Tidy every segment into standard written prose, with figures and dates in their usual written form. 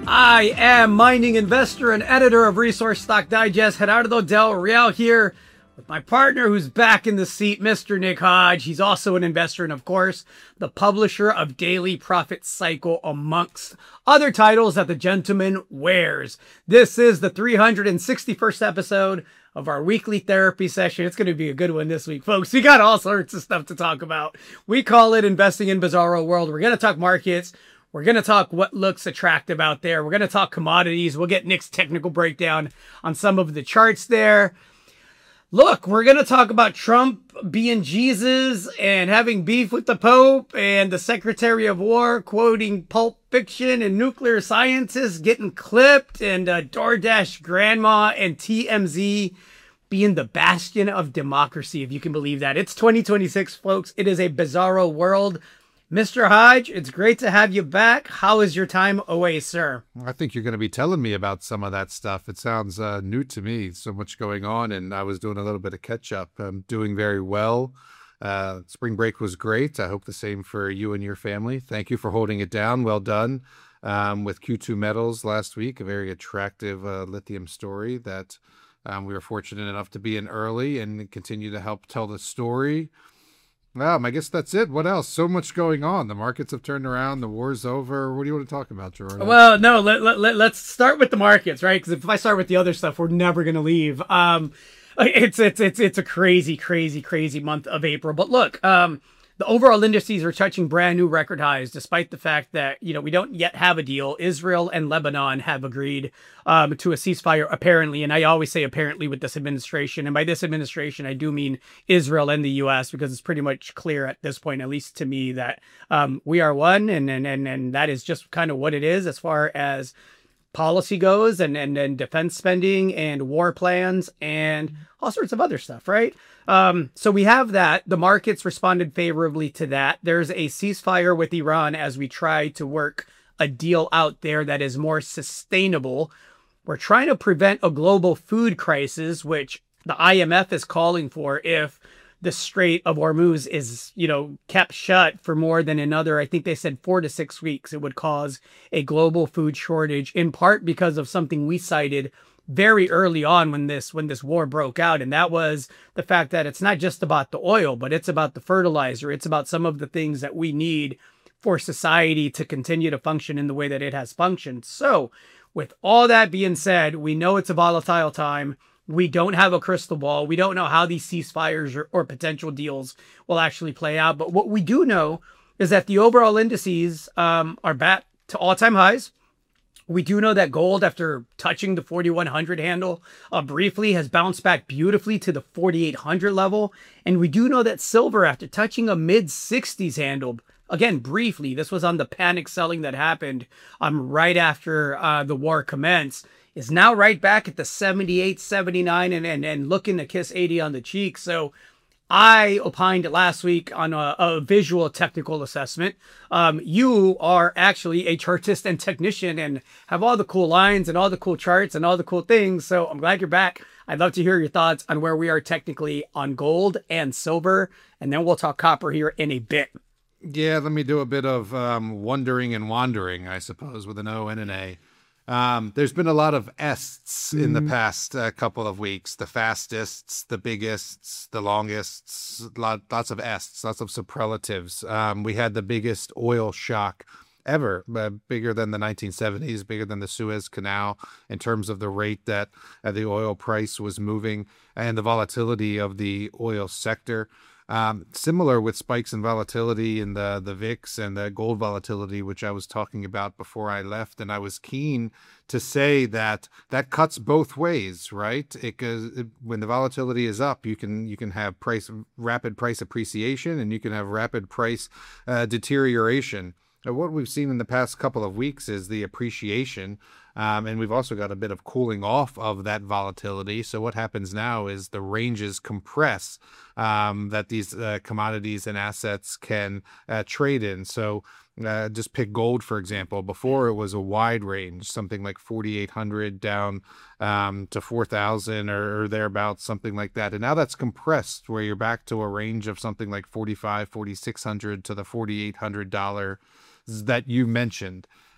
I am mining investor and editor of Resource Stock Digest, Gerardo Del Real here with my partner who's back in the seat, Mr. Nick Hodge. He's also an investor and, of course, the publisher of Daily Profit Cycle, amongst other titles that the gentleman wears. This is the 361st episode of our weekly therapy session. It's going to be a good one this week, folks. We got all sorts of stuff to talk about. We call it Investing in Bizarro World. We're going to talk markets. We're going to talk what looks attractive out there. We're going to talk commodities. We'll get Nick's technical breakdown on some of the charts there. Look, we're going to talk about Trump being Jesus and having beef with the Pope and the Secretary of War quoting Pulp Fiction and nuclear scientists getting clipped and DoorDash grandma and TMZ being the bastion of democracy, if you can believe that. It's 2026, folks. It is a bizarro world. Mr. Hodge, it's great to have you back. How is your time away, sir? I think you're going to be telling me about some of that stuff. It sounds new to me, so much going on, and I was doing a little bit of catch-up. I'm doing very well. Spring break was great. I hope the same for you and your family. Thank you for holding it down. Well done. With Q2 Metals last week, a very attractive lithium story that we were fortunate enough to be in early and continue to help tell the story. I guess that's it. What else? So much going on. The markets have turned around. The war's over. What do you want to talk about, Jordan? Well, no, let's start with the markets, right? Because if I start with the other stuff, we're never going to leave. It's a crazy month of April. But look, the overall indices are touching brand new record highs, despite the fact that, we don't yet have a deal. Israel and Lebanon have agreed to a ceasefire, apparently. And I always say apparently with this administration. And by this administration, I do mean Israel and the U.S., because it's pretty much clear at this point, at least to me, that we are one. And that is just kind of what it is as far as policy goes and defense spending and war plans and all sorts of other stuff, right? So we have that. The markets responded favorably to that. There's a ceasefire with Iran as we try to work a deal out there that is more sustainable. We're trying to prevent a global food crisis, which the IMF is calling for if the Strait of Hormuz is, kept shut for more than another, I think they said 4 to 6 weeks. It would cause a global food shortage, in part because of something we cited very early on when this war broke out. And that was the fact that it's not just about the oil, but it's about the fertilizer. It's about some of the things that we need for society to continue to function in the way that it has functioned. So with all that being said, we know it's a volatile time. We don't have a crystal ball. We don't know how these ceasefires or potential deals will actually play out. But what we do know is that the overall indices are back to all-time highs. We do know that gold, after touching the 4,100 handle briefly, has bounced back beautifully to the 4,800 level. And we do know that silver, after touching a mid-60s handle, again, briefly, this was on the panic selling that happened right after the war commenced, is now right back at the 78, 79 and looking to kiss 80 on the cheek. So I opined last week on a visual technical assessment. You are actually a chartist and technician and have all the cool lines and all the cool charts and all the cool things. So I'm glad you're back. I'd love to hear your thoughts on where we are technically on gold and silver. And then we'll talk copper here in a bit. Yeah, let me do a bit of wondering and wandering, I suppose, with an O and an A. There's been a lot of ests in the past couple of weeks. The fastest, the biggest, the longest, lots of ests, lots of superlatives. We had the biggest oil shock ever, bigger than the 1970s, bigger than the Suez Canal in terms of the rate that the oil price was moving and the volatility of the oil sector. Similar with spikes in volatility in the VIX and the gold volatility, which I was talking about before I left. And I was keen to say that cuts both ways, right? When the volatility is up, you can have rapid price appreciation and you can have rapid price deterioration. What we've seen in the past couple of weeks is the appreciation, and we've also got a bit of cooling off of that volatility. So what happens now is the ranges compress that these commodities and assets can trade in. So just pick gold, for example. Before it was a wide range, something like 4,800 down to 4,000 or thereabouts, something like that. And now that's compressed where you're back to a range of something like 4,600 to the $4,800 that you mentioned.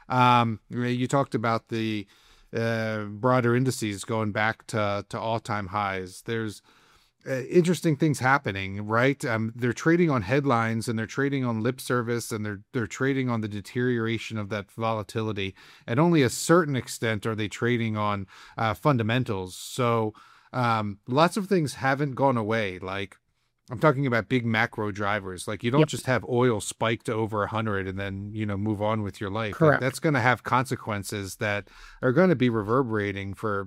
You talked about the broader indices going back to all-time highs. There's interesting things happening, right? They're trading on headlines and they're trading on lip service and they're trading on the deterioration of that volatility. At only a certain extent are they trading on fundamentals. So lots of things haven't gone away. Like I'm talking about big macro drivers. Like you don't just have oil spike to over 100 and then, move on with your life. Correct. Like, that's going to have consequences that are going to be reverberating for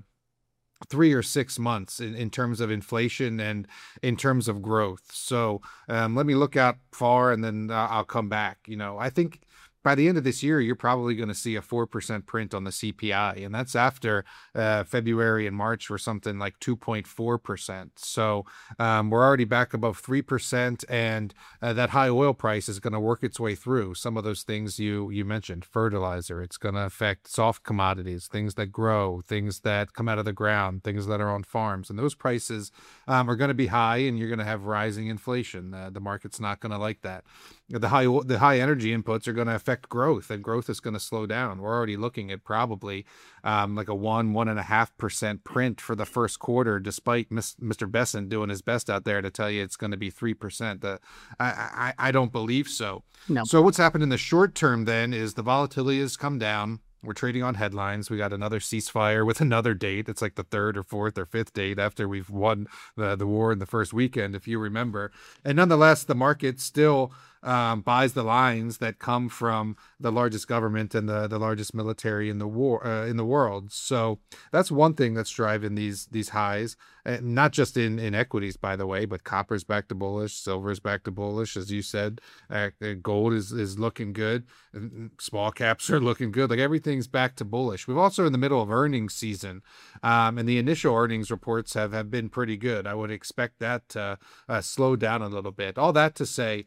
3 or 6 months in terms of inflation and in terms of growth. So let me look out far and then I'll come back. I think by the end of this year, you're probably going to see a 4% print on the CPI. And that's after February and March were something like 2.4%. So we're already back above 3%. And that high oil price is going to work its way through some of those things you mentioned. Fertilizer, it's going to affect soft commodities, things that grow, things that come out of the ground, things that are on farms. And those prices are going to be high and you're going to have rising inflation. The market's not going to like that. The high energy inputs are going to affect growth, and growth is going to slow down. We're already looking at probably like a 1.5% print for the first quarter, despite Mr. Besant doing his best out there to tell you it's going to be 3%. I don't believe so. No. So what's happened in the short term then is the volatility has come down. We're trading on headlines. We got another ceasefire with another date. It's like the third or fourth or fifth date after we've won the war in the first weekend, if you remember. And nonetheless, the market still buys the lines that come from the largest government and the largest military in the world. So that's one thing that's driving these highs, not just in equities, by the way, but copper's back to bullish, silver's back to bullish, as you said. Gold is looking good. Small caps are looking good. Like everything's back to bullish. We're also in the middle of earnings season, and the initial earnings reports have been pretty good. I would expect that to slow down a little bit. All that to say,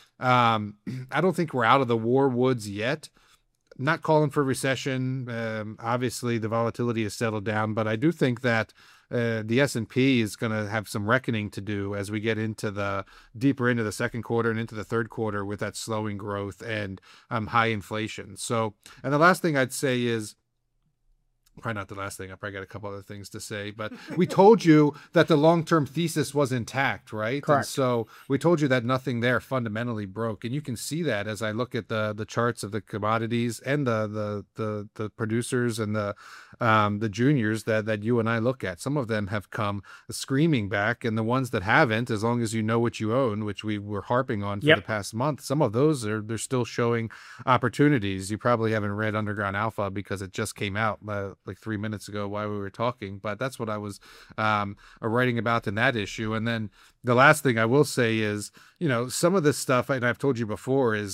I don't think we're out of the war woods yet. Not calling for recession. Obviously, the volatility has settled down, but I do think that the S&P is going to have some reckoning to do as we get deeper into the second quarter and into the third quarter with that slowing growth and high inflation. So, and the last thing I'd say is, probably not the last thing. I probably got a couple other things to say, but we told you that the long-term thesis was intact, right? Correct. And so we told you that nothing there fundamentally broke, and you can see that as I look at the charts of the commodities and the producers and the juniors that you and I look at. Some of them have come screaming back, and the ones that haven't, as long as you know what you own, which we were harping on for the past month, some of those they're still showing opportunities. You probably haven't read Underground Alpha because it just came out like 3 minutes ago while we were talking, but that's what I was writing about in that issue. And then the last thing I will say is, some of this stuff, and I've told you before, is,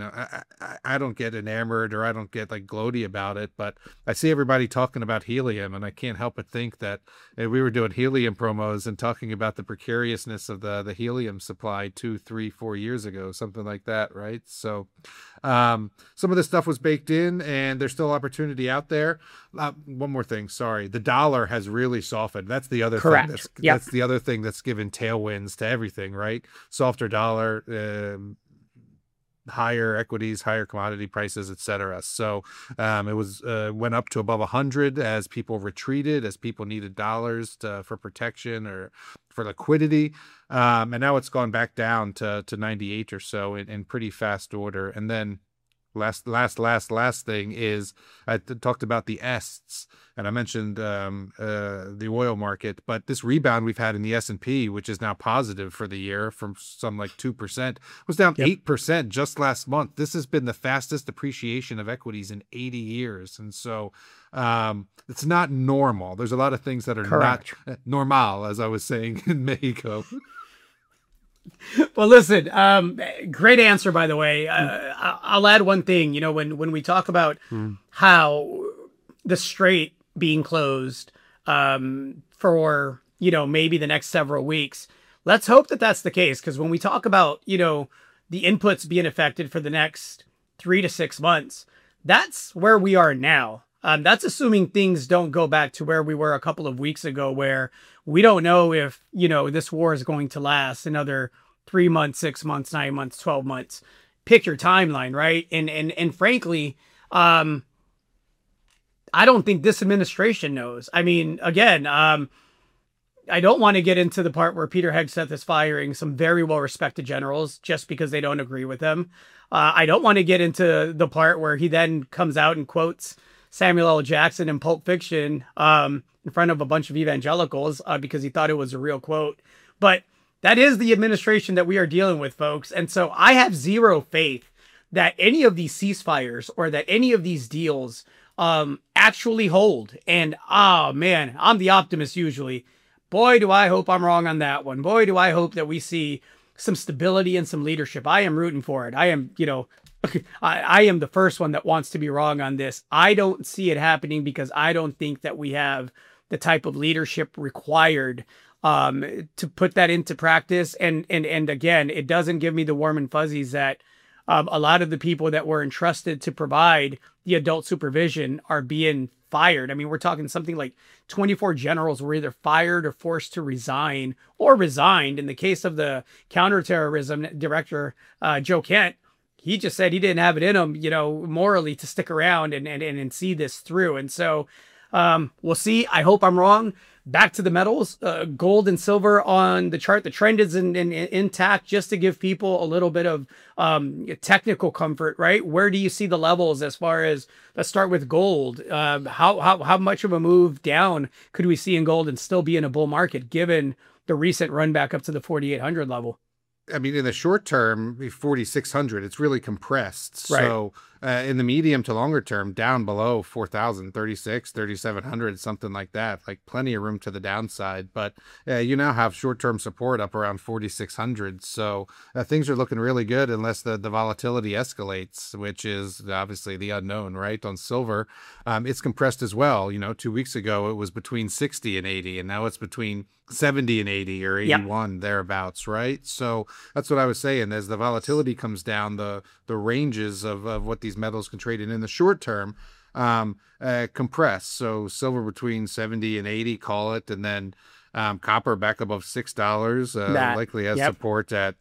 I don't get enamored or I don't get like gloaty about it, but I see everybody talking about helium, and I can't help but think that we were doing helium promos and talking about the precariousness of the helium supply 2, 3, 4 years ago, something like that, right? So some of this stuff was baked in, and there's still opportunity out there. One more thing, sorry. The dollar has really softened. That's the other Correct. thing. That's the other thing that's given tailwinds to everything, right? Softer dollar, higher equities, higher commodity prices, etc. So it was went up to above 100 as people retreated, as people needed dollars for protection or for liquidity, and now it's gone back down to 98 or so in pretty fast order. And then last thing is I talked about the ests, and I mentioned the oil market, but this rebound we've had in the S&P, which is now positive for the year from some like 2%, was down 8% just last month. This has been the fastest appreciation of equities in 80 years. And so it's not normal. There's a lot of things that are not normal, as I was saying in Mexico. Well, listen, great answer, by the way. I'll add one thing. When we talk about how the Strait being closed for, maybe the next several weeks, let's hope that that's the case. Because when we talk about, the inputs being affected for the next 3 to 6 months, that's where we are now. That's assuming things don't go back to where we were a couple of weeks ago, where we don't know if, this war is going to last another 3 months, 6 months, 9 months, 12 months. Pick your timeline, right? And frankly, I don't think this administration knows. I mean, again, I don't want to get into the part where Peter Hegseth is firing some very well-respected generals just because they don't agree with him. I don't want to get into the part where he then comes out and quotes Samuel L. Jackson in Pulp Fiction in front of a bunch of evangelicals because he thought it was a real quote. But that is the administration that we are dealing with, folks. And so I have zero faith that any of these ceasefires or that any of these deals actually hold. And, oh, man, I'm the optimist usually. Boy, do I hope I'm wrong on that one. Boy, do I hope that we see some stability and some leadership. I am rooting for it. I am, I am the first one that wants to be wrong on this. I don't see it happening because I don't think that we have the type of leadership required to put that into practice. And again, it doesn't give me the warm and fuzzies that a lot of the people that were entrusted to provide the adult supervision are being fired. I mean, we're talking something like 24 generals were either fired or forced to resign or resigned. In the case of the counterterrorism director, Joe Kent, he just said he didn't have it in him, morally to stick around and see this through. And so we'll see. I hope I'm wrong. Back to the metals, gold and silver on the chart. The trend is intact, just to give people a little bit of technical comfort, right? Where do you see the levels as far as, let's start with gold. How much of a move down could we see in gold and still be in a bull market given the recent run back up to the 4,800 level? I mean, in the short term, 4,600, it's really compressed. Right. So in the medium to longer term, down below 4,000, 36, 3,700, something like that, like plenty of room to the downside. But you now have short-term support up around 4,600. So things are looking really good unless the volatility escalates, which is obviously the unknown, right? On silver, it's compressed as well. 2 weeks ago, it was between 60 and 80, and now it's between 70 and 80 or 81, thereabouts, right? So that's what I was saying. As the volatility comes down, the ranges of what these metals can trade in the short term compress. So silver between 70 and 80, call it, and then copper back above $6 likely has support at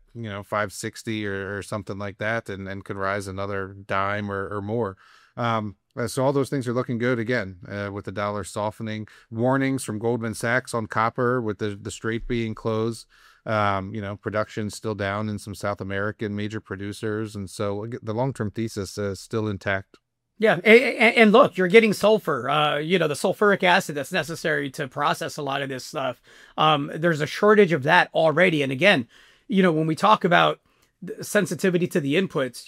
560 or something like that, and could rise another dime or more. So all those things are looking good again, with the dollar softening. Warnings from Goldman Sachs on copper with the Strait being closed. Production still down in some South American major producers. And so the long-term thesis is still intact. Yeah. And look, you're getting sulfur, the sulfuric acid that's necessary to process a lot of this stuff. There's a shortage of that already. And again, when we talk about sensitivity to the inputs,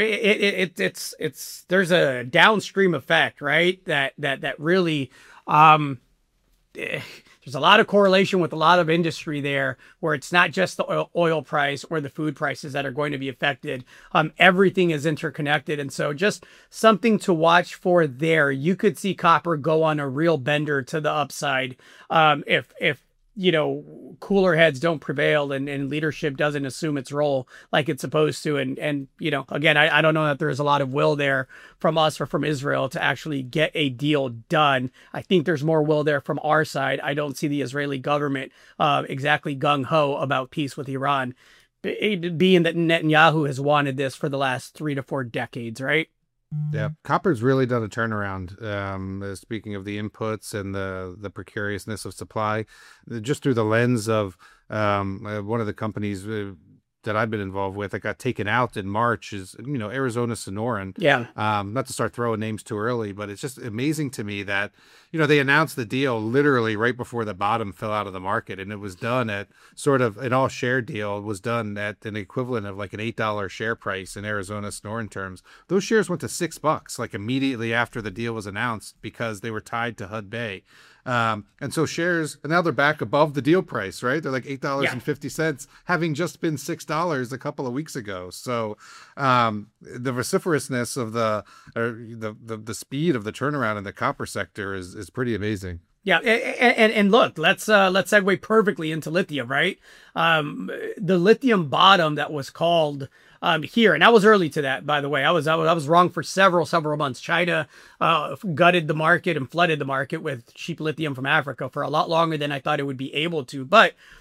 it's there's a downstream effect, right? That really, there's a lot of correlation with a lot of industry there, where it's not just the oil price or the food prices that are going to be affected. Everything is interconnected. And so just something to watch for there. You could see copper go on a real bender to the upside if cooler heads don't prevail and leadership doesn't assume its role like it's supposed to. And again, I don't know that there's a lot of will there from us or from Israel to actually get a deal done. I think there's more will there from our side. I don't see the Israeli government exactly gung-ho about peace with Iran, being that Netanyahu has wanted this for the last 3 to 4 decades, right? Yeah, copper's really done a turnaround. Speaking of the inputs and the precariousness of supply, just through the lens of one of the companies that I've been involved with that got taken out in March is, Arizona Sonoran. Yeah. Not to start throwing names too early, but it's just amazing to me that, they announced the deal literally right before the bottom fell out of the market. And it was done at sort of an all share deal. It was done at an equivalent of like an $8 share price in Arizona Sonoran terms. Those shares went to $6 like immediately after the deal was announced because they were tied to Hudbay. And so shares, and now they're back above the deal price, right? They're like $8.50, having just been $6 a couple of weeks ago. So the vociferousness of the speed of the turnaround in the copper sector is pretty amazing. Yeah, and look, let's segue perfectly into lithium, right? The lithium bottom that was called here, and I was early to that, by the way. I was wrong for several months. China gutted the market and flooded the market with cheap lithium from Africa for a lot longer than I thought it would be able to. But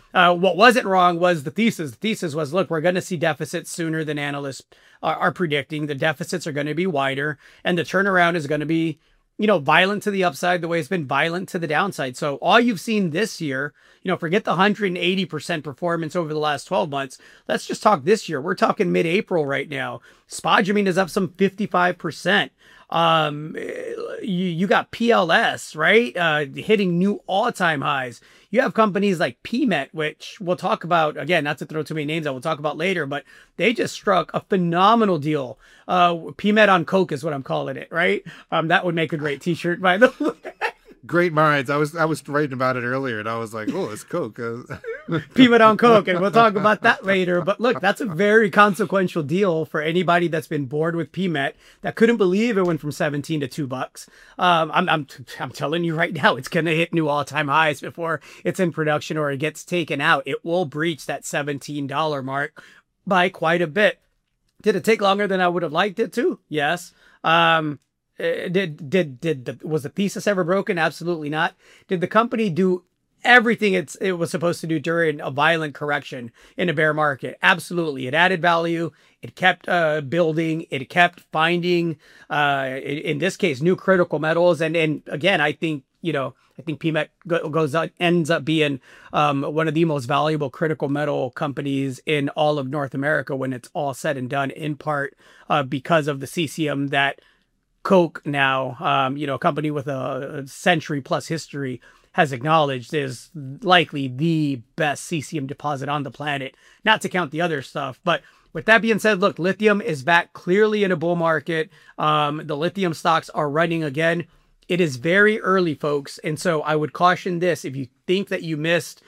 What wasn't wrong was the thesis. The thesis was, look, we're going to see deficits sooner than analysts are predicting. The deficits are going to be wider, and the turnaround is going to be, violent to the upside the way it's been violent to the downside. So all you've seen this year, forget the 180% performance over the last 12 months. Let's just talk this year. We're talking mid-April right now. Spodumene is up some 55%. You got PLS, right? Hitting new all-time highs. You have companies like PMET, which we'll talk about, again, not to throw too many names out, we'll talk about later, but they just struck a phenomenal deal. PMET on Coke is what I'm calling it, right? That would make a great t-shirt, by the way. Great minds. I was writing about it earlier, and I was like, "Oh, it's Coke." PMET on Coke, and we'll talk about that later. But look, that's a very consequential deal for anybody that's been bored with PMET that couldn't believe it went from 17 to $2. I'm telling you right now, it's gonna hit new all-time highs before it's in production or it gets taken out. It will breach that $17 mark by quite a bit. Did it take longer than I would have liked it to? Yes. Was the thesis ever broken? Absolutely not. Did the company do everything it was supposed to do during a violent correction in a bear market? Absolutely. It added value. It kept building. It kept finding, in this case, new critical metals. And again, I think PMET ends up being one of the most valuable critical metal companies in all of North America when it's all said and done, in part because of the CCM that Coke now, a company with a century plus history, has acknowledged is likely the best CCM deposit on the planet, not to count the other stuff. But with that being said, look, lithium is back clearly in a bull market. The lithium stocks are running again. It is very early, folks. And so I would caution this. If you think that you missed,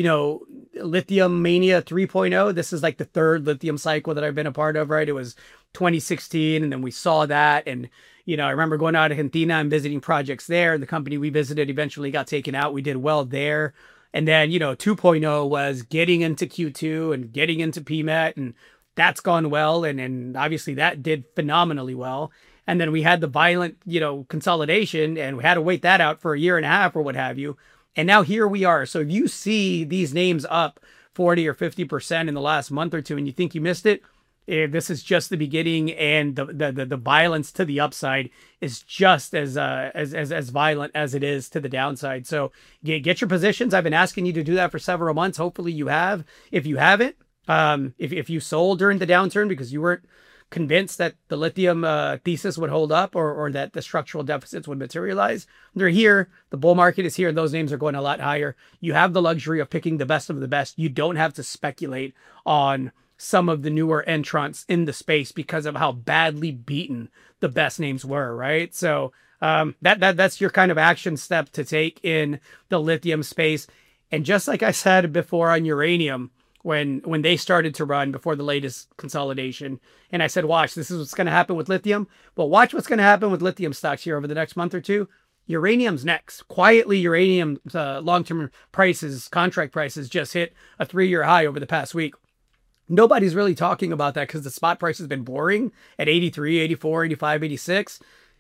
Lithium Mania 3.0, this is like the third lithium cycle that I've been a part of, right? It was 2016, and then we saw that. And, I remember going out to Argentina and visiting projects there. The company we visited eventually got taken out. We did well there. And then, 2.0 was getting into Q2 and getting into PMET, and that's gone well. And obviously that did phenomenally well. And then we had the violent, consolidation, and we had to wait that out for a year and a half or what have you. And now here we are. So if you see these names up 40 or 50% in the last month or two, and you think you missed it, this is just the beginning, and the violence to the upside is just as violent as it is to the downside. So get your positions. I've been asking you to do that for several months. Hopefully you have. If you haven't, if you sold during the downturn because you weren't convinced that the lithium thesis would hold up or that the structural deficits would materialize, they're here. The bull market is here, and those names are going a lot higher. You have the luxury of picking the best of the best. You don't have to speculate on some of the newer entrants in the space because of how badly beaten the best names were, right? So that's your kind of action step to take in the lithium space. And just like I said before on uranium, when they started to run before the latest consolidation, and I said, watch, this is what's going to happen with lithium. Well, watch what's going to happen with lithium stocks here over the next month or two. Uranium's next. Quietly, uranium long-term prices, contract prices, just hit a 3-year high over the past week. Nobody's really talking about that because the spot price has been boring at 83, 84, 85, 86.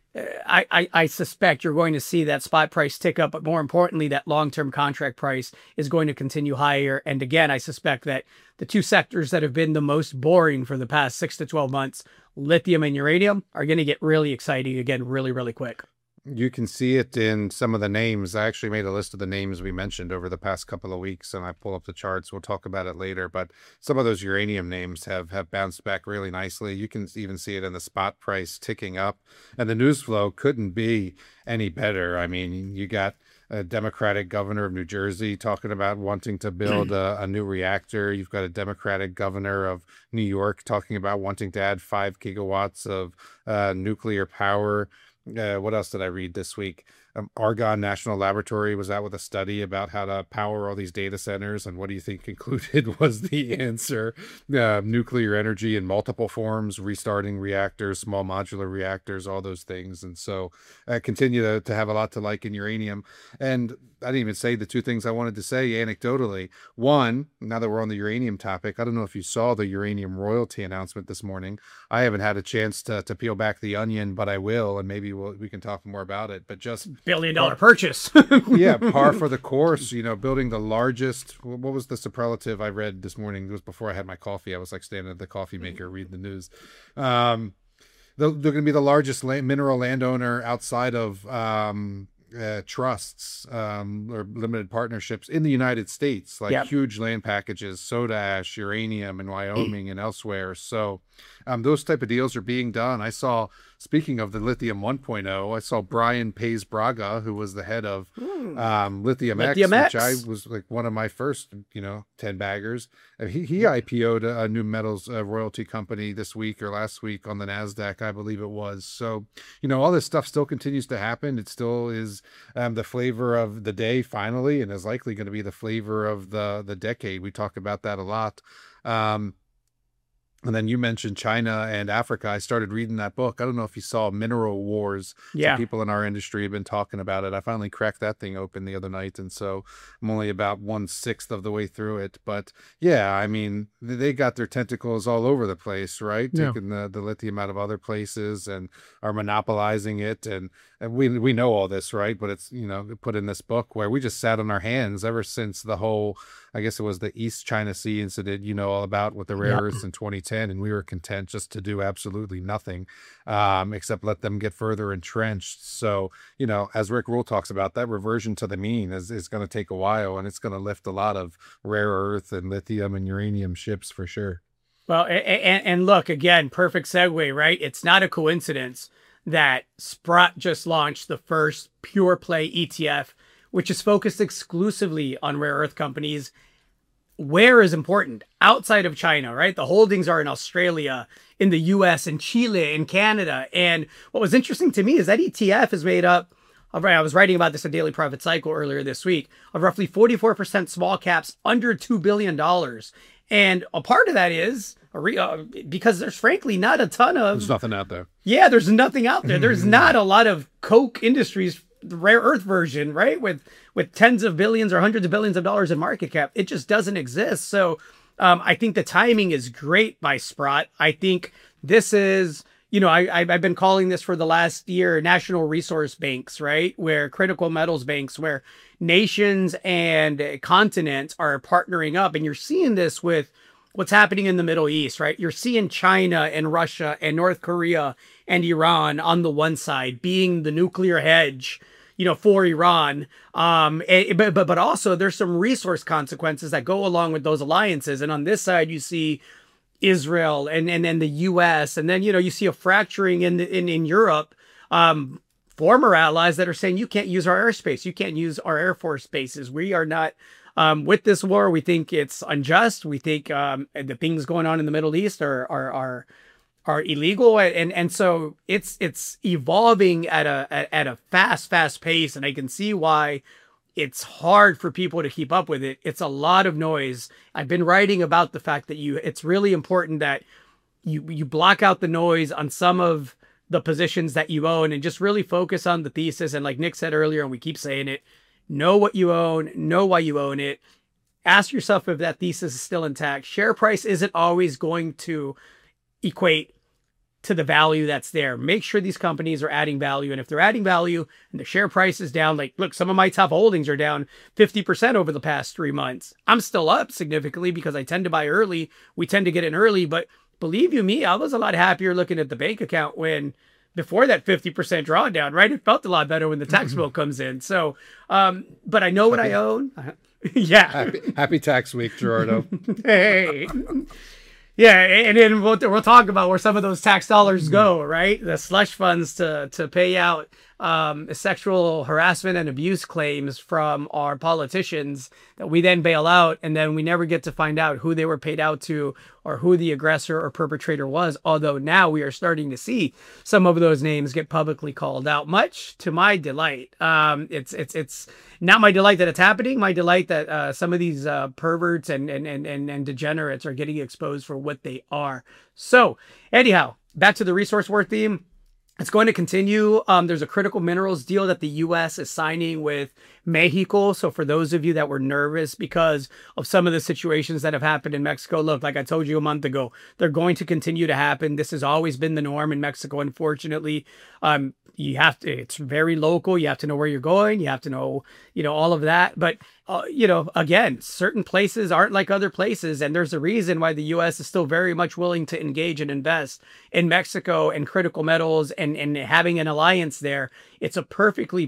I suspect you're going to see that spot price tick up, but more importantly, that long-term contract price is going to continue higher. And again, I suspect that the two sectors that have been the most boring for the past 6 to 12 months, lithium and uranium, are going to get really exciting again really, really quick. You can see it in some of the names. I actually made a list of the names we mentioned over the past couple of weeks, and I pull up the charts. We'll talk about it later, but some of those uranium names have bounced back really nicely. You can even see it in the spot price ticking up, and the news flow couldn't be any better. I mean, you got a Democratic governor of New Jersey talking about wanting to build a new reactor. You've got a Democratic governor of New York talking about wanting to add 5 gigawatts of nuclear power. What else did I read this week? Argonne National Laboratory was out with a study about how to power all these data centers. And what do you think concluded was the answer? Nuclear energy in multiple forms, restarting reactors, small modular reactors, all those things. And so continue to have a lot to like in uranium. And I didn't even say the two things I wanted to say anecdotally. One, now that we're on the uranium topic, I don't know if you saw the uranium royalty announcement this morning. I haven't had a chance to peel back the onion, but I will, and maybe we can talk more about it. But just billion-dollar purchase. Yeah, par for the course, building the largest, what was the superlative I read this morning? It was before I had my coffee. I was like standing at the coffee maker reading the news. They're going to be the largest mineral landowner outside of trusts or limited partnerships in the United States, like huge land packages, soda ash, uranium in Wyoming and elsewhere. So those type of deals are being done. I saw, speaking of the Lithium 1.0, I saw Brian Pays Braga, who was the head of Lithium X, which I was like one of my first, 10 baggers. He IPO'd a new metals royalty company this week or last week on the NASDAQ, I believe it was. So, all this stuff still continues to happen. It still is the flavor of the day finally, and is likely going to be the flavor of the decade. We talk about that a lot. And then you mentioned China and Africa. I started reading that book. I don't know if you saw Mineral Wars. Yeah. Some people in our industry have been talking about it. I finally cracked that thing open the other night. And so I'm only about 1/6 of the way through it. But yeah, I mean, they got their tentacles all over the place, right? Yeah. Taking the lithium out of other places and are monopolizing it. And we know all this, right? But it's, put in this book where we just sat on our hands ever since the whole, I guess it was the East China Sea incident, all about with the rare earths in 2010. And we were content just to do absolutely nothing except let them get further entrenched. So, as Rick Rule talks about, that reversion to the mean is going to take a while, and it's going to lift a lot of rare earth and lithium and uranium ships for sure. Well, and look, again, perfect segue, right? It's not a coincidence that Sprott just launched the first pure play ETF, which is focused exclusively on rare earth companies. Where is important outside of China, right? The holdings are in Australia, in the US, in Chile, in Canada. And what was interesting to me is that ETF is made up of, I was writing about this in Daily Profit Cycle earlier this week, of roughly 44% small caps under $2 billion. And a part of that is because there's frankly not a ton of... There's nothing out there. Yeah, there's nothing out there. There's not a lot of Koch Industries, the rare earth version, right? With tens of billions or hundreds of billions of dollars in market cap. It just doesn't exist. So I think the timing is great by Sprott. I think this is, I've been calling this for the last year, national resource banks, right? Where critical metals banks, where nations and continents are partnering up. And you're seeing this with what's happening in the Middle East, right? You're seeing China and Russia and North Korea and Iran on the one side being the nuclear hedge, for Iran. But also there's some resource consequences that go along with those alliances. And on this side, you see Israel and then the US, and then, you see a fracturing in Europe, former allies that are saying, you can't use our airspace. You can't use our Air Force bases. We are not, with this war. We think it's unjust. We think, the things going on in the Middle East are illegal, and so it's evolving at a fast pace, and I can see why it's hard for people to keep up with it. It's a lot of noise. I've been writing about the fact that it's really important that you block out the noise on some of the positions that you own and just really focus on the thesis. And like Nick said earlier, and we keep saying it, know what you own, know why you own it. Ask yourself if that thesis is still intact. Share price isn't always going to equate to the value that's there. Make sure these companies are adding value. And if they're adding value and the share price is down, like, look, some of my top holdings are down 50% over the past 3 months. I'm still up significantly because I tend to buy early. We tend to get in early, but believe you me, I was a lot happier looking at the bank account before that 50% drawdown, right? It felt a lot better when the tax bill comes in. So, but I know what I own. Yeah. Happy tax week, Gerardo. Hey. Yeah, and then we'll talk about where some of those tax dollars go, right? The slush funds to pay out sexual harassment and abuse claims from our politicians that we then bail out, and then we never get to find out who they were paid out to or who the aggressor or perpetrator was. Although now we are starting to see some of those names get publicly called out, much to my delight. It's not my delight that it's happening. My delight that some of these perverts and degenerates are getting exposed for what they are. So anyhow, back to the resource war theme. It's going to continue. There's a critical minerals deal that the U.S. is signing with Mexico. So for those of you that were nervous because of some of the situations that have happened in Mexico, look, like I told you a month ago, they're going to continue to happen. This has always been the norm in Mexico, unfortunately. You have to, it's very local. You have to know where you're going. You have to know, all of that. But, again, certain places aren't like other places. And there's a reason why the U.S. is still very much willing to engage and invest in Mexico and critical metals and having an alliance there. It's a perfectly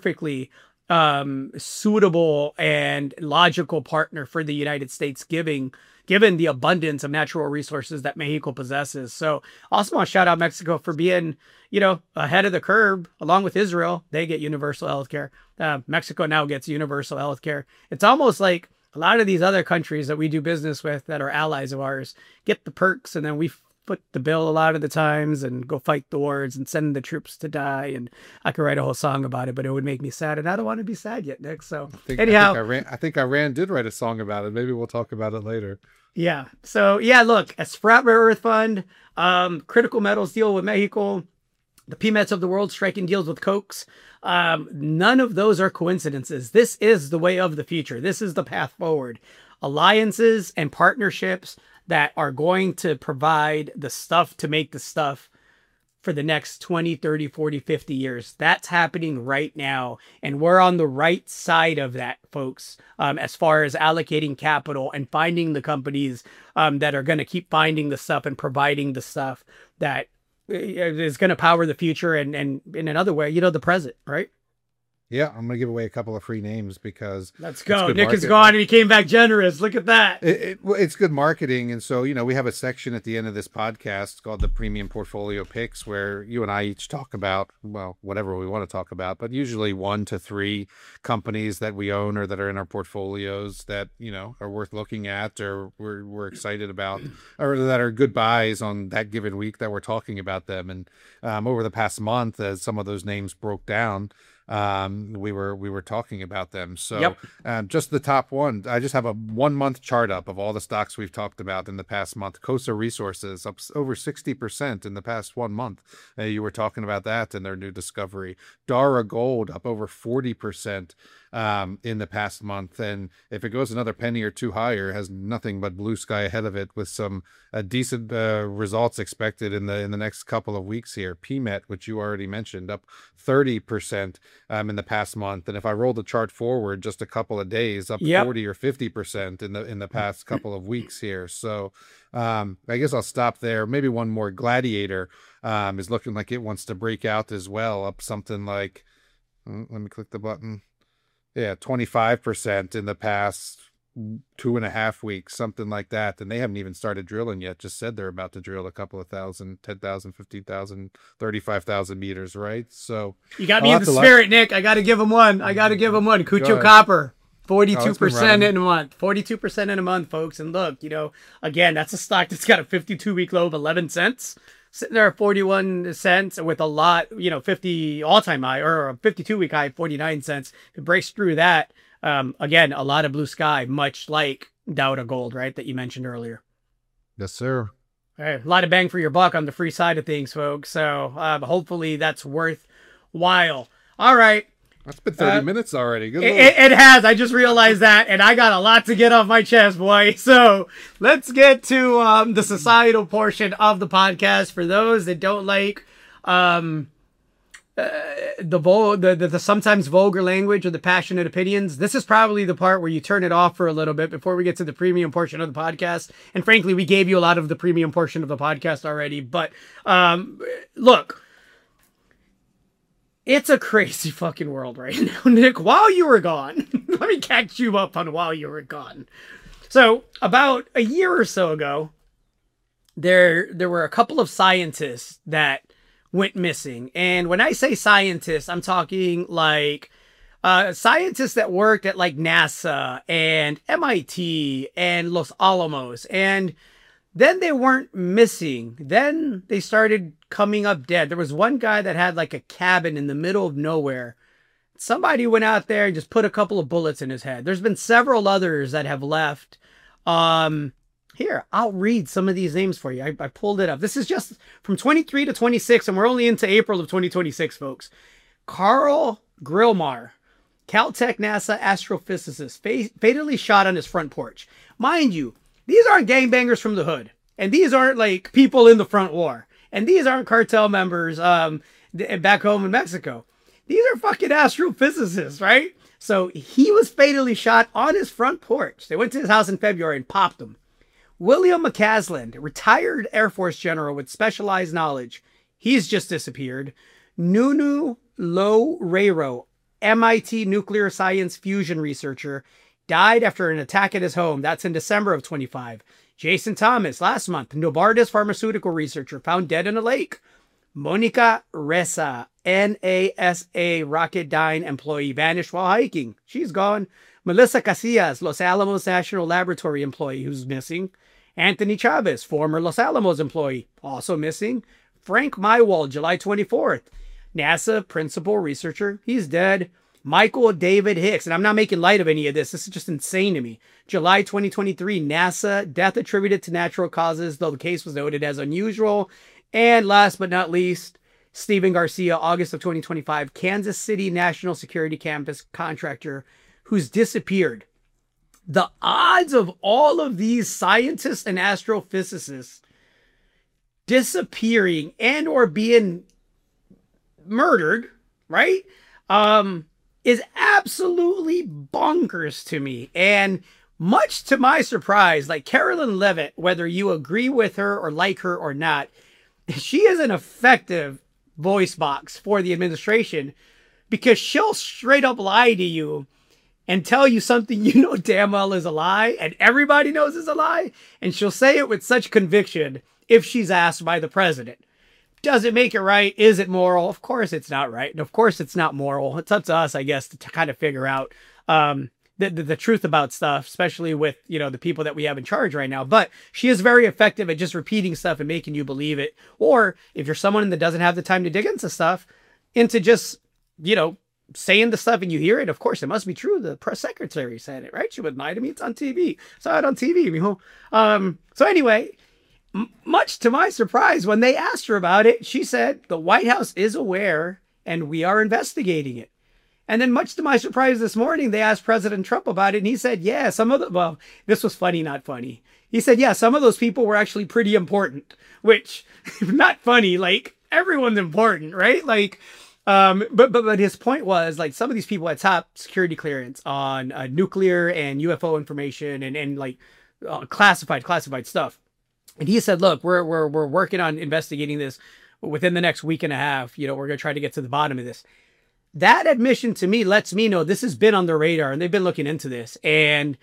suitable and logical partner for the United States, given the abundance of natural resources that Mexico possesses. So also want to shout out Mexico for being, ahead of the curve along with Israel. They get universal healthcare. Mexico now gets universal healthcare. It's almost like a lot of these other countries that we do business with that are allies of ours get the perks, and then we foot the bill a lot of the times and go fight the wars and send the troops to die. And I could write a whole song about it, but it would make me sad, and I don't want to be sad yet, Nick. So I think Iran did write a song about it. Maybe we'll talk about it later. Yeah. So yeah, look, a Sprott Rare Earth Fund, critical metals deal with Mexico, the PMETs of the world striking deals with Cokes. None of those are coincidences. This is the way of the future. This is the path forward. Alliances and partnerships that are going to provide the stuff to make the stuff for the next 20, 30, 40, 50 years. That's happening right now. And we're on the right side of that, folks, as far as allocating capital and finding the companies that are going to keep finding the stuff and providing the stuff that is going to power the future and in another way, the present, right? Yeah, I'm going to give away a couple of free names because... Let's go. Nick is gone and he came back generous. Look at that. It's good marketing. And so, we have a section at the end of this podcast called the Premium Portfolio Picks, where you and I each talk about, well, whatever we want to talk about, but usually 1 to 3 companies that we own or that are in our portfolios that, are worth looking at or we're excited about, or that are good buys on that given week that we're talking about them. And over the past month, as some of those names broke down, we were talking about them. So just the top one, I just have a 1 month chart up of all the stocks we've talked about in the past month. Kosa Resources up over 60% in the past 1 month. You were talking about that and their new discovery. Dara Gold up over 40% in the past month. And if it goes another penny or two higher, has nothing but blue sky ahead of it with some decent results expected in the next couple of weeks here. PMET, which you already mentioned, up 30% in the past month. And if I roll the chart forward just a couple of days, up 40 or 50% in the past couple of weeks here. So I guess I'll stop there. Maybe one more. Gladiator is looking like it wants to break out as well, up something like, let me click the button. Yeah, 25% in the past 2.5 weeks, something like that. And they haven't even started drilling yet. Just said they're about to drill a couple of thousand, 10,000, 15,000, 35,000 meters, right? So you got me in the spirit, Nick. I got to give them one. Cucho Copper, 42% in a month. 42% in a month, folks. And look, again, that's a stock that's got a 52-week low of 11 cents. Sitting there at 41 cents with a lot, 50 all-time high or a 52-week high, 49 cents. If it breaks through that, again, a lot of blue sky, much like Dauda Gold, right, that you mentioned earlier. Yes, sir. All right, a lot of bang for your buck on the free side of things, folks. So hopefully that's worthwhile. All right. That's been 30 minutes already. Good it has. I just realized that, and I got a lot to get off my chest, boy. So let's get to the societal portion of the podcast. For those that don't like the sometimes vulgar language or the passionate opinions, this is probably the part where you turn it off for a little bit before we get to the premium portion of the podcast. And frankly, we gave you a lot of the premium portion of the podcast already. But look. It's a crazy fucking world right now, Nick. While you were gone, let me catch you up on while you were gone. So about a year or so ago, there were a couple of scientists that went missing. And when I say scientists, I'm talking like scientists that worked at like NASA and MIT and Los Alamos. And then they weren't missing. Then they started coming up dead. There was one guy that had like a cabin in the middle of nowhere. Somebody went out there and just put a couple of bullets in his head. There's been several others that have left. Here, I'll read some of these names for you. I pulled it up. This is just from 23 to 26, and we're only into April of 2026, folks. Carl Grillmar, Caltech NASA astrophysicist, fatally shot on his front porch. Mind you, these aren't gangbangers from the hood, and these aren't like people in the front war, and these aren't cartel members back home in Mexico. These are fucking astrophysicists, right? So he was fatally shot on his front porch. They went to his house in February and popped him. William McCaslin, retired Air Force general with specialized knowledge. He's just disappeared. Nunu Loureiro, MIT nuclear science fusion researcher, died after an attack at his home. That's in December of 25. Jason Thomas, last month, Novartis pharmaceutical researcher, found dead in a lake. Monica Ressa, NASA Rocketdyne employee, vanished while hiking. She's gone. Melissa Casillas, Los Alamos National Laboratory employee, who's missing. Anthony Chavez, former Los Alamos employee, also missing. Frank Mywald, July 24th, NASA principal researcher, he's dead. Michael David Hicks, and I'm not making light of any of this is just insane to me. July 2023, NASA, death attributed to natural causes, though the case was noted as unusual. And last but not least, Stephen Garcia, August of 2025, Kansas City National Security Campus contractor who's disappeared. The odds of all of these scientists and astrophysicists disappearing and or being murdered, right, is absolutely bonkers to me. And much to my surprise, like Carolyn Levitt, whether you agree with her or like her or not, she is an effective voice box for the administration because she'll straight up lie to you and tell you something you know damn well is a lie and everybody knows is a lie. And she'll say it with such conviction if she's asked by the president. Does it make it right? Is it moral? Of course it's not right. And of course it's not moral. It's up to us, I guess, to kind of figure out the truth about stuff, especially with, you know, the people that we have in charge right now. But she is very effective at just repeating stuff and making you believe it. Or if you're someone that doesn't have the time to dig into stuff, into just, you know, saying the stuff and you hear it, of course, it must be true. The press secretary said it, right? She wouldn't lie to me. It's on TV. Saw it on TV, mijo. So anyway, much to my surprise, when they asked her about it, she said the White House is aware and we are investigating it. And then much to my surprise this morning, they asked President Trump about it. And he said, yeah, well, this was funny, not funny. He said, yeah, some of those people were actually pretty important, which not funny. Like everyone's important, right? Like, but his point was like some of these people had top security clearance on nuclear and UFO information and like classified stuff. And he said, look, we're working on investigating this within the next week and a half. You know, we're going to try to get to the bottom of this. That admission to me lets me know this has been on the radar and they've been looking into this. And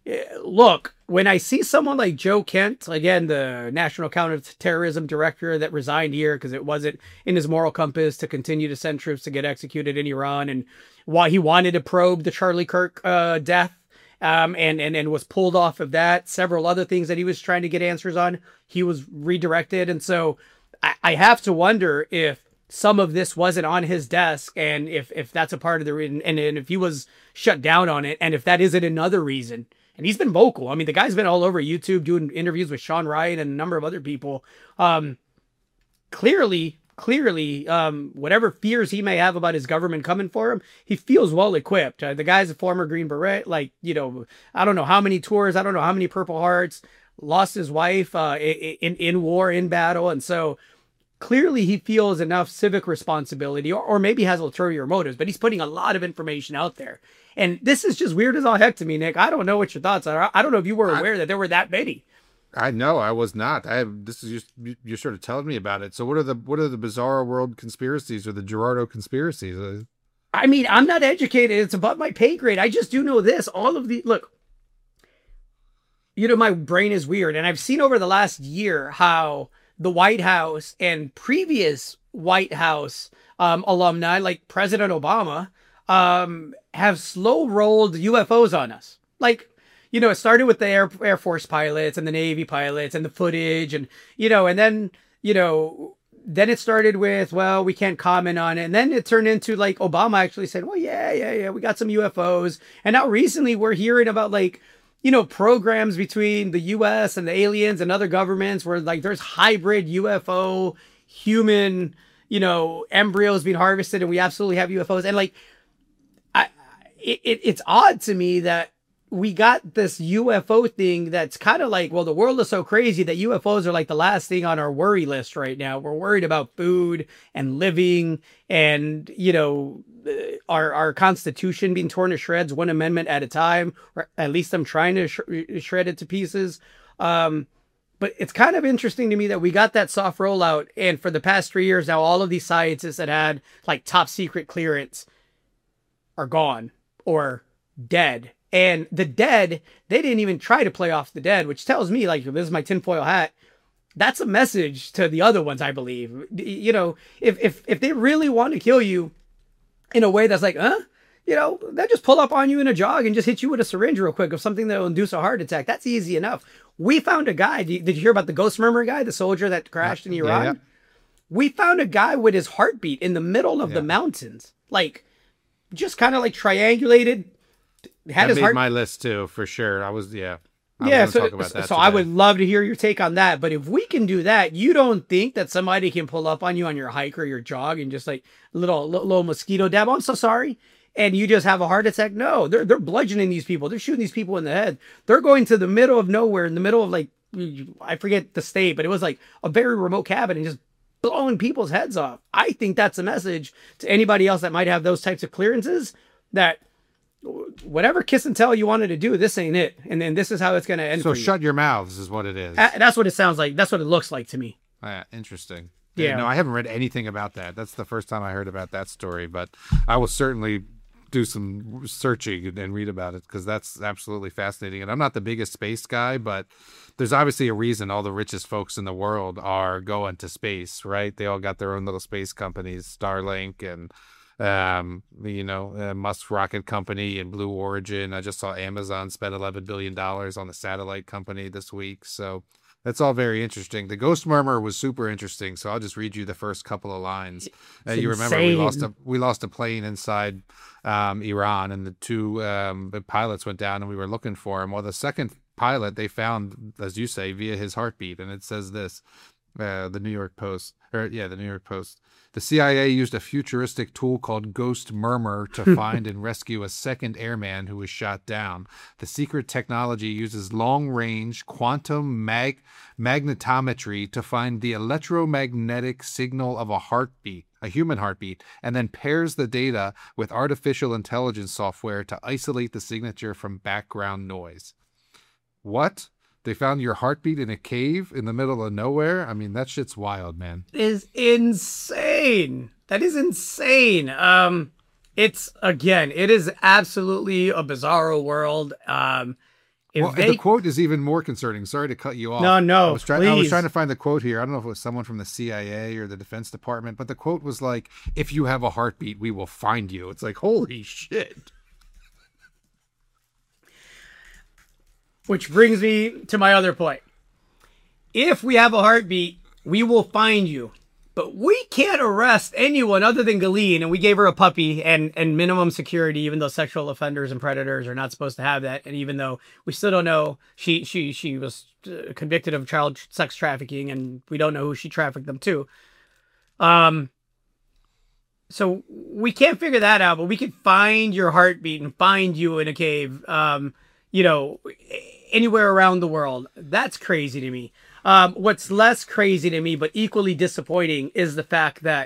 look, when I see someone like Joe Kent, again, the National Counterterrorism Director that resigned here because it wasn't in his moral compass to continue to send troops to get executed in Iran, and why he wanted to probe the Charlie Kirk death, and was pulled off of that. Several other things that he was trying to get answers on, he was redirected. And so I have to wonder if some of this wasn't on his desk, and if that's a part of the reason, and if he was shut down on it, and if that isn't another reason. And he's been vocal. I mean, the guy's been all over YouTube doing interviews with Sean Ryan and a number of other people. Clearly, whatever fears he may have about his government coming for him, he feels well equipped. The guy's a former Green Beret, like, you know, I don't know how many tours, I don't know how many Purple Hearts, lost his wife in war, in battle. And so clearly he feels enough civic responsibility, or maybe has ulterior motives, but he's putting a lot of information out there. And this is just weird as all heck to me, Nick. I don't know what your thoughts are. I don't know if you were aware that there were that many. I know I was not. This is just you're sort of telling me about it. So what are the Bizarro World conspiracies or the Gerardo conspiracies? I mean, I'm not educated. It's above my pay grade. I just do know this. All of the look. You know, my brain is weird, and I've seen over the last year how the White House and previous White House alumni, like President Obama, have slow rolled UFOs on us. Like, you know, it started with the Air Force pilots and the Navy pilots and the footage, and, you know, and then, you know, then it started with, well, we can't comment on it. And then it turned into like Obama actually said, well, yeah, we got some UFOs. And now recently we're hearing about like, programs between the US and the aliens and other governments where like there's hybrid UFO human, embryos being harvested and we absolutely have UFOs. And like, it's odd to me that we got this UFO thing that's kind of like, well, the world is so crazy that UFOs are like the last thing on our worry list right now. We're worried about food and living and, our Constitution being torn to shreds, one amendment at a time, or at least I'm trying to shred it to pieces. But it's kind of interesting to me that we got that soft rollout. And for the past 3 years now, all of these scientists that had like top secret clearance are gone or dead. And the dead, they didn't even try to play off the dead, which tells me, like, this is my tinfoil hat. That's a message to the other ones, I believe. If they really want to kill you in a way that's like, they'll just pull up on you in a jog and just hit you with a syringe real quick of something that will induce a heart attack. That's easy enough. We found a guy. Did you hear about the Ghost Murmur guy, the soldier that crashed in Iran? Yeah. We found a guy with his heartbeat in the middle of the mountains. Like, just kind of like triangulated. Had his heart. My list too, for sure. I was talk about that so I would love to hear your take on that. But if we can do that, you don't think that somebody can pull up on you on your hike or your jog and just like little mosquito dab? I'm so sorry. And you just have a heart attack? No, they're bludgeoning these people. They're shooting these people in the head. They're going to the middle of nowhere, in the middle of like, I forget the state, but it was like a very remote cabin and just blowing people's heads off. I think that's a message to anybody else that might have those types of clearances that whatever kiss and tell you wanted to do, this ain't it. And then this is how it's going to end. So shut your mouths is what it is. That's what it sounds like. That's what it looks like to me. Interesting. Yeah. No, I haven't read anything about that. That's the first time I heard about that story, but I will certainly do some searching and read about it because that's absolutely fascinating. And I'm not the biggest space guy, but there's obviously a reason all the richest folks in the world are going to space, right? They all got their own little space companies, Starlink and Musk Rocket Company and Blue Origin. I just saw Amazon spend $11 billion on the satellite company this week. So that's all very interesting. The Ghost Murmur was super interesting. So I'll just read you the first couple of lines. You remember we lost a plane inside Iran, and the two pilots went down, and we were looking for him. Well, the second pilot they found, as you say, via his heartbeat, and it says this. The New York Post. The CIA used a futuristic tool called Ghost Murmur to find and rescue a second airman who was shot down. The secret technology uses long-range quantum magnetometry to find the electromagnetic signal of a human heartbeat, and then pairs the data with artificial intelligence software to isolate the signature from background noise. What? They found your heartbeat in a cave in the middle of nowhere? I mean, that shit's wild, man. It is insane. That is insane. It is absolutely a bizarro world. The quote is even more concerning. Sorry to cut you off. No, I was trying to find the quote here. I don't know if it was someone from the CIA or the Defense Department, but the quote was like, "If you have a heartbeat, we will find you." It's like, holy shit. Which brings me to my other point. If we have a heartbeat, we will find you. But we can't arrest anyone other than Ghislaine, and we gave her a puppy and minimum security, even though sexual offenders and predators are not supposed to have that. And even though we still don't know, she was convicted of child sex trafficking, and we don't know who she trafficked them to. So we can't figure that out, but we could find your heartbeat and find you in a cave. Anywhere around the world. That's crazy to me. What's less crazy to me, but equally disappointing, is the fact that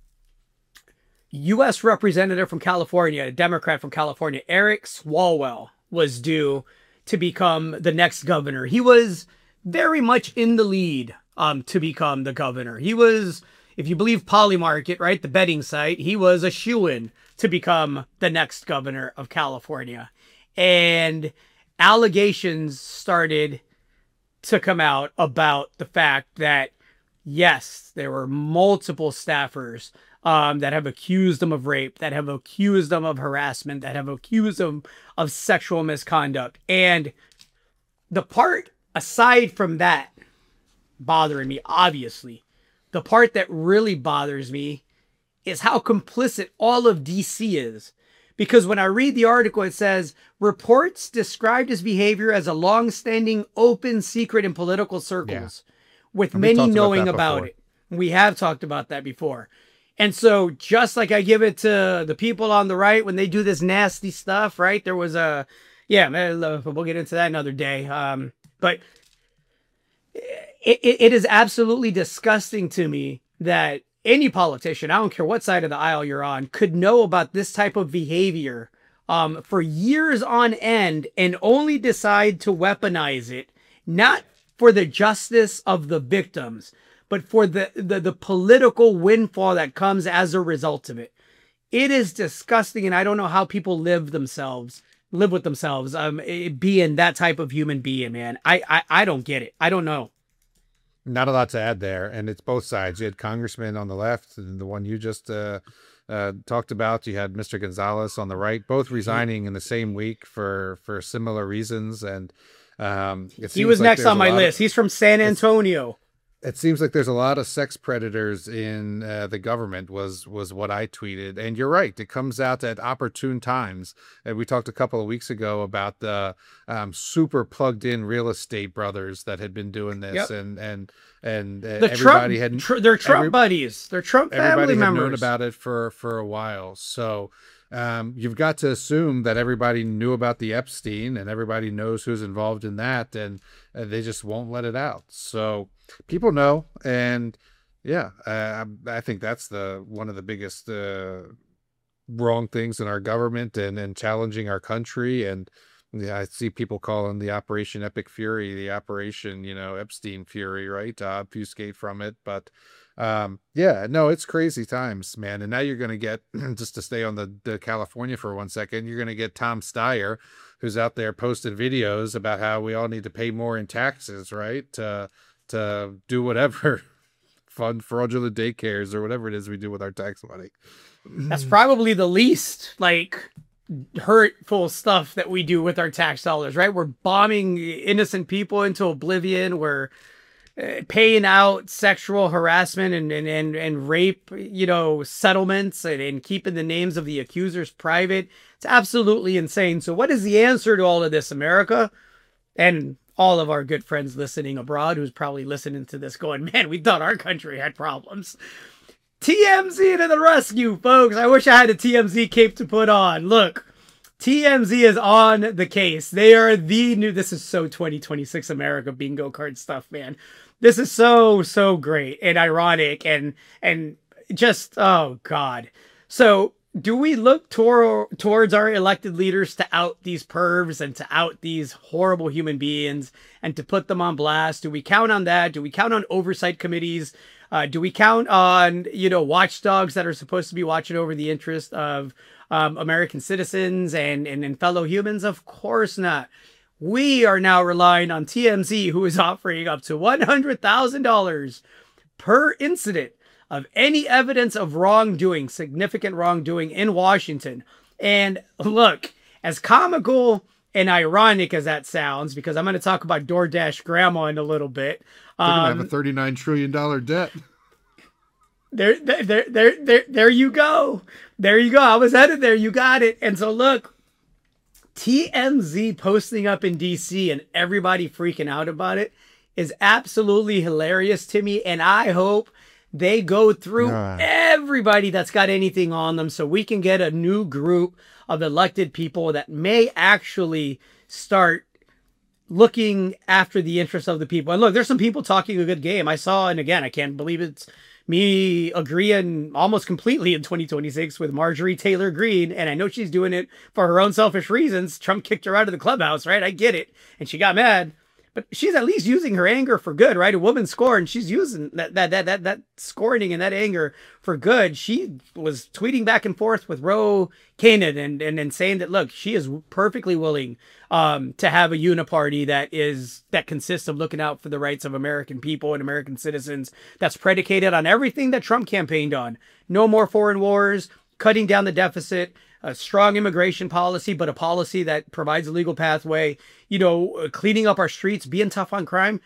U.S. Representative from California, a Democrat from California, Eric Swalwell, was due to become the next governor. He was very much in the lead to become the governor. He was, if you believe Polymarket, right, the betting site, he was a shoo-in to become the next governor of California. And allegations started to come out about the fact that, yes, there were multiple staffers that have accused them of rape, that have accused them of harassment, that have accused them of sexual misconduct. And the part, aside from that bothering me, obviously, the part that really bothers me is how complicit all of DC is. Because when I read the article, it says reports described his behavior as a long-standing open secret in political circles, with many knowing about it. We have talked about that before. And so just like I give it to the people on the right when they do this nasty stuff, right? There was a, we'll get into that another day. But it is absolutely disgusting to me that any politician, I don't care what side of the aisle you're on, could know about this type of behavior for years on end and only decide to weaponize it, not for the justice of the victims, but for the political windfall that comes as a result of it. It is disgusting, and I don't know how people live with themselves, being that type of human being, man. I don't get it. I don't know. Not a lot to add there, and it's both sides. You had congressmen on the left, and the one you just talked about. You had Mr. Gonzalez on the right, both resigning in the same week for similar reasons. And he was next on my list. He's from San Antonio. It seems like there's a lot of sex predators in the government was what I tweeted. And you're right. It comes out at opportune times. And we talked a couple of weeks ago about the super plugged in real estate brothers that had been doing this. Yep. And everybody they're Trump buddies. They're Trump family members. Everybody had known about it for a while. So you've got to assume that everybody knew about the Epstein and everybody knows who's involved in that. And they just won't let it out. So people know, and I think that's one of the biggest wrong things in our government and challenging our country. And I see people calling the Operation Epic Fury the Operation, Epstein Fury, right? To obfuscate from it. But it's crazy times, man. And now you're going to get, just to stay on the California for 1 second, you're going to get Tom Steyer, who's out there posting videos about how we all need to pay more in taxes, right? To do whatever, fund fraudulent daycares or whatever it is we do with our tax money. That's probably the least hurtful stuff that we do with our tax dollars, right? We're bombing innocent people into oblivion. We're paying out sexual harassment and rape, settlements and keeping the names of the accusers private. It's absolutely insane. So what is the answer to all of this, America? And all of our good friends listening abroad who's probably listening to this going, man, we thought our country had problems. TMZ to the rescue, folks. I wish I had a TMZ cape to put on. Look, TMZ is on the case. They are the new, this is so 2026 America bingo card stuff, man. This is so great and ironic and just, oh God. So do we look towards our elected leaders to out these pervs and to out these horrible human beings and to put them on blast? Do we count on that? Do we count on oversight committees? Do we count on, watchdogs that are supposed to be watching over the interest of American citizens and fellow humans? Of course not. We are now relying on TMZ, who is offering up to $100,000 per incident of any evidence of wrongdoing, significant wrongdoing in Washington. And look, as comical and ironic as that sounds, because I'm going to talk about DoorDash grandma in a little bit. They're going to have a $39 trillion debt. There you go. There you go. I was headed there. You got it. And so look, TMZ posting up in DC and everybody freaking out about it is absolutely hilarious to me. And I hope they go through everybody that's got anything on them so we can get a new group of elected people that may actually start looking after the interests of the people. And look, there's some people talking a good game. I saw, and again, I can't believe it's me agreeing almost completely in 2026 with Marjorie Taylor Greene. And I know she's doing it for her own selfish reasons. Trump kicked her out of the clubhouse, right? I get it. And she got mad. But she's at least using her anger for good, right? A woman scorned. She's using that scorning and that anger for good. She was tweeting back and forth with Ro Khanna and saying that, look, she is perfectly willing to have a uniparty that consists of looking out for the rights of American people and American citizens. That's predicated on everything that Trump campaigned on. No more foreign wars, cutting down the deficit, a strong immigration policy, but a policy that provides a legal pathway, cleaning up our streets, being tough on crime.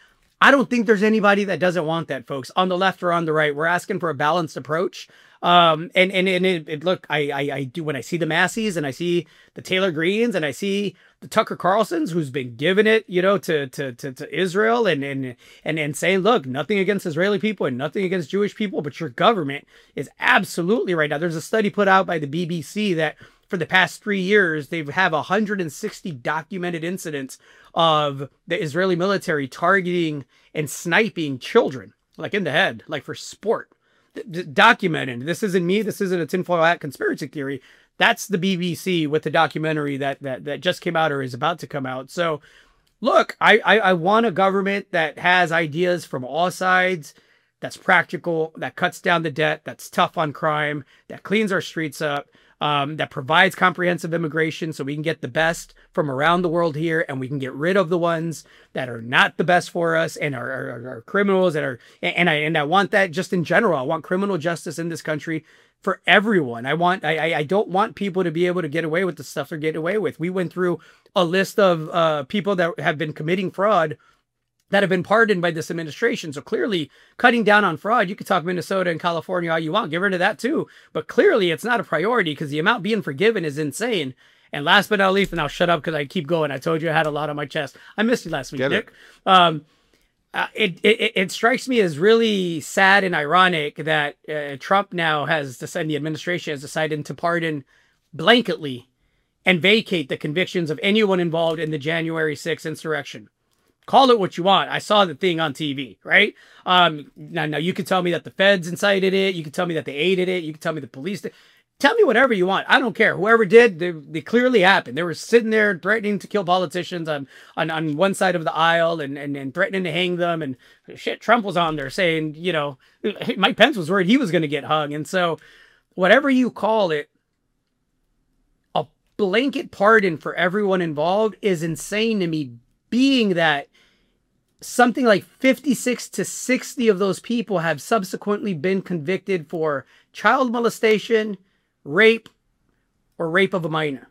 I don't think there's anybody that doesn't want that, folks, on the left or on the right. We're asking for a balanced approach. Look, I do, when I see the Masseys and I see the Taylor Greens and I see the Tucker Carlsons, who's been giving it, to Israel and saying, look, nothing against Israeli people and nothing against Jewish people, but your government is absolutely right now. There's a study put out by the BBC that for the past 3 years, they have 160 documented incidents of the Israeli military targeting and sniping children, like in the head, like for sport. Documented. This isn't me. This isn't a tinfoil hat conspiracy theory. That's the BBC with the documentary that just came out or is about to come out. So, look, I want a government that has ideas from all sides, that's practical, that cuts down the debt, that's tough on crime, that cleans our streets up, that provides comprehensive immigration so we can get the best from around the world here, and we can get rid of the ones that are not the best for us and are criminals and I want that just in general. I want criminal justice in this country for everyone. I don't want people to be able to get away with the stuff they're getting away with. We went through a list of people that have been committing fraud that have been pardoned by this administration. So clearly cutting down on fraud, you could talk Minnesota and California all you want, get rid of that too. But clearly it's not a priority because the amount being forgiven is insane. And last but not least, and I'll shut up because I keep going. I told you I had a lot on my chest. I missed you last week, Nick. It strikes me as really sad and ironic that Trump now has decided, the administration has decided to pardon blanketly and vacate the convictions of anyone involved in the January 6th insurrection. Call it what you want. I saw the thing on TV, right? Now you can tell me that the feds incited it. You can tell me that they aided it. You can tell me the police did. Tell me whatever you want. I don't care. Whoever did, they clearly happened. They were sitting there threatening to kill politicians on one side of the aisle and threatening to hang them. And shit, Trump was on there saying, Mike Pence was worried he was going to get hung. And so whatever you call it, a blanket pardon for everyone involved is insane to me, being that something like 56 to 60 of those people have subsequently been convicted for child molestation, rape, or rape of a minor.